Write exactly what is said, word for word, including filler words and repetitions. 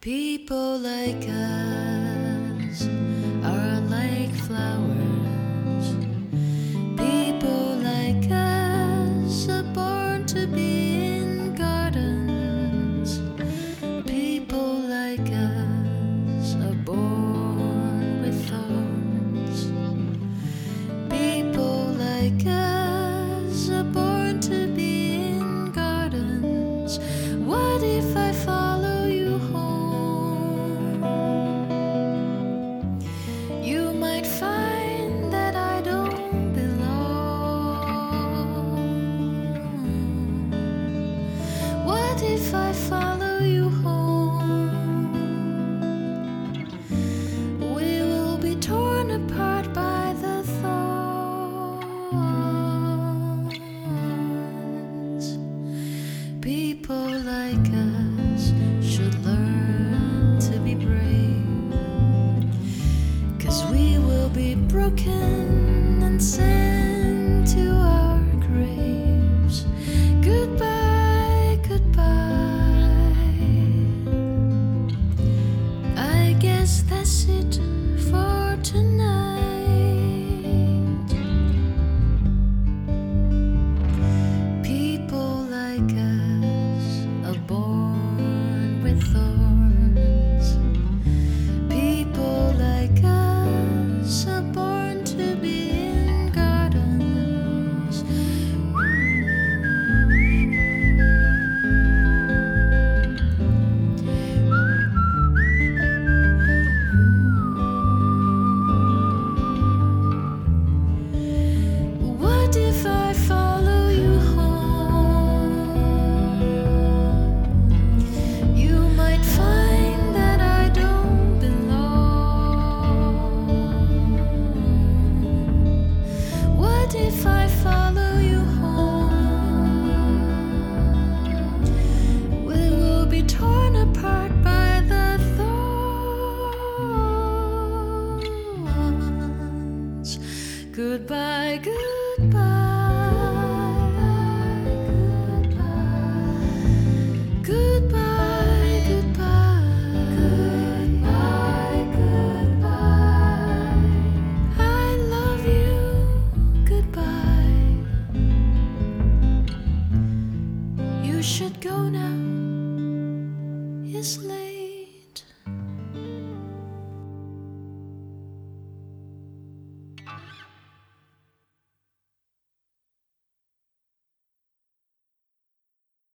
People like us are like flowers. People like us are born to be in gardens. People like us are born with thorns. People like us are born to be in gardens. What if I follow you home? You might find that I don't belong. What if I follow you home? We will be torn apart by the thorns. People like us should learn to be brave, 'cause we will be broken and sent to our graves. Goodbye, goodbye. I guess that's it for tonight. People like us are born with thorns. People like us are born to be in gardens. What if I follow you home? You might find that I don't belong. What if I follow you home? We will be torn apart by the thorns. Goodbye, goodbye, goodbye, goodbye, goodbye, goodbye. I love you. Goodbye. You should go now. It's late.